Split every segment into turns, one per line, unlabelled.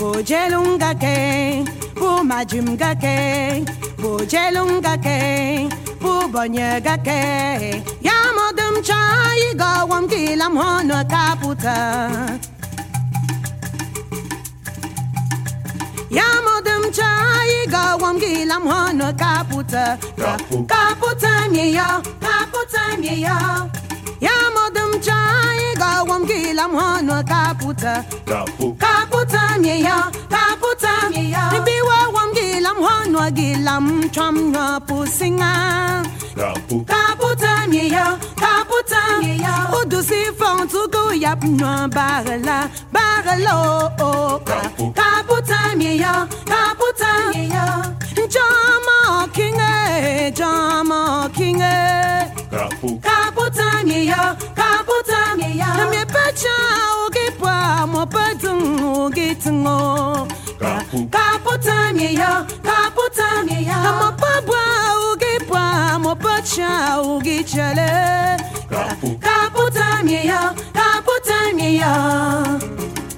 Bojelunga ke, bu majumga ke, bojelunga ke, bu bonyega ke. Yamodum chai go wam kilam hono kaputa. Yamodum chai go wam kilam hono kaputa. Kaputa mi yo, kaputa mi yo. Yamodum chai go wam kilam hono kaputa. Kaputa mi yo, kaputa mi yo. Biwa wam kilam hono gilam cham no pusinga. Kaputa mi yo, kaputa mi yo. Udusi fon tu go yap no barala, baralo. Kaputa mi yo, kaputa mi yo. Jama kinge, jama kinge. Kaputa mi yo, kaputa mi yo. Me pecha ugipa mo pedung ugitungo. Kaputa mi yo, kaputa mi yo. Mo pabwa ugipa mo pecha ugichale. Kaputa mi yo, kaputa mi yo.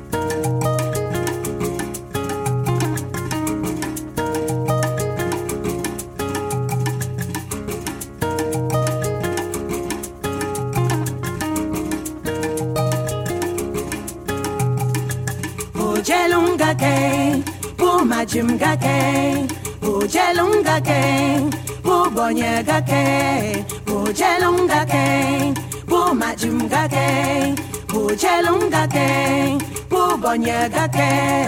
Bojelunga ke, bu majumga ke, bojelunga ke, bu bonyega ke, bojelunga ke, bu majumga ke, bojelunga ke, bu bonyega ke.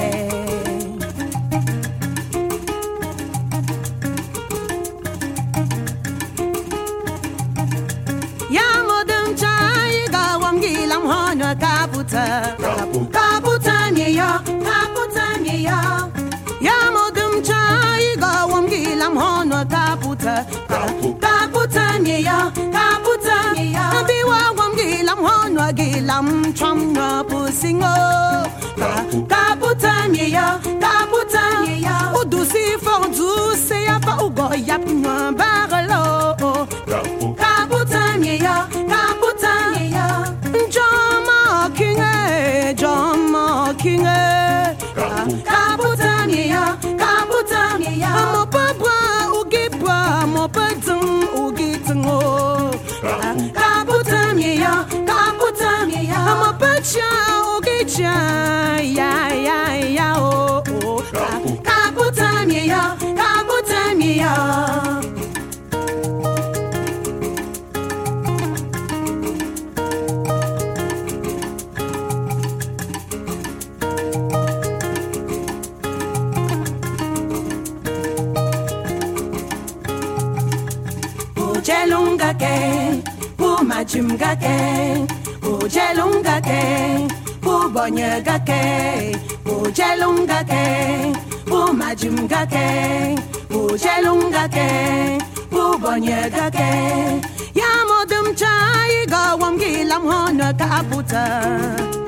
Yamodum chai ga wam gilam hono kaputa. Kaputa mi yo, kaputa mi yo. Yamodum chai ga wam gilam hono kaputa. Kaputa mi yo, kaputa mi yo. Biwa wam gilam hono gilam cham no pusingo. Kaputa mi yo, kaputa mi yo. Udusi fondu se ya pa ugo yap no baralo. Kaputa mi yo, kaputa mi yo. Jama kinge, jama kinge. Kaputa mi yo, kaputa mi yo. Mo pabwa ugipa, mo pedung ugitungo. Kaputa mi yo, kaputa mi yo. Mo pecha ugicha, ya oh. Kaputa mi yo, kaputa mi yo. Bojelunga ke, bu majumga ke, bojelunga ke, bu bonyega ke, bojelunga ke, bu majumga ke, bojelunga ke, bu bonyega ke. Yamodum chai ga wam gilam hono kaputa.